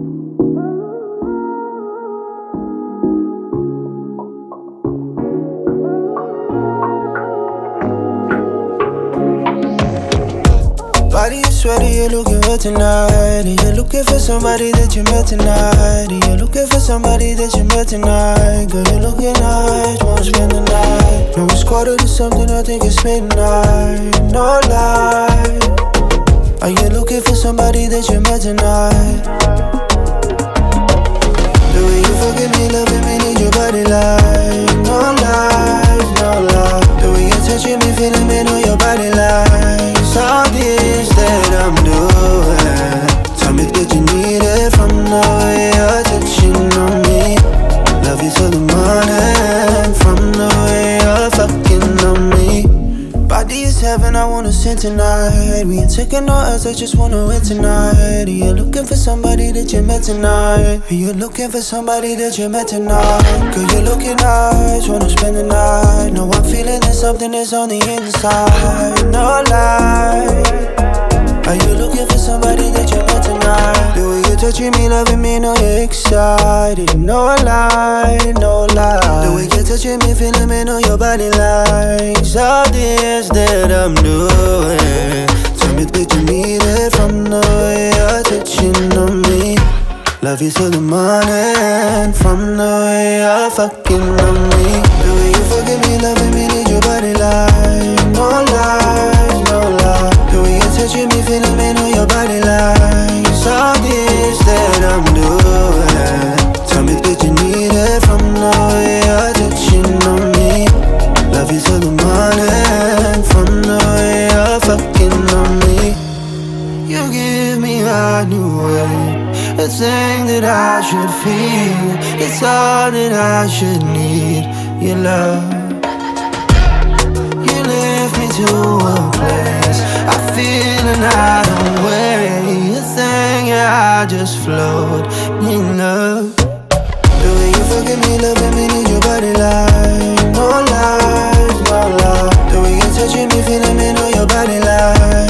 Body is sweaty, you're looking wet tonight. And you're looking for somebody that you met tonight. And you're looking for somebody that you met tonight. Girl, you're looking nice, wanna spend the night. No, it's quarter to something, I think it's midnight. No lie. Are you looking for somebody that you met tonight? The way you fucking me, loving me, need your body like. No lies, no lie. The way you're touching me, feeling me, know your body like. All this that I'm doing, tell me that you need it from the way you're touching on me. Love you till the morning, from the way you're fucking on me. Body is heaven, I wanna sin tonight. We ain't taking no else, I just wanna win tonight. Are you looking for somebody that you met tonight? Are you looking for somebody that you met tonight? Girl, you're looking nice, wanna spend the night. No, I'm feeling there's something that's on the inside. No lie. Are you looking for somebody that you met tonight? The way you're touching me, loving me, know you're excited. No lie, no lie. The way you're touching me, feeling me, know your body likes all this that I'm doing. Tell me that you need it from the way you're touching on me. Love you till the morning, from the way you're fucking on me. The way you fucking me, loving me, need your body like. No lies, no lie. The way you're touching me, feeling me, know your body likes all this that I'm doing. Tell me that you need it from the way you're touching on me. Love you till the morning, from the way you're fucking on me. You give me a new way, a thing that I should feel. It's all that I should need, your love. You lift me to a place I feel another way. A thing, yeah, I just float in love. The way you fucking me, loving me, need your body like. No lies, no lie. The way you're touching me, feeling me, know your body like.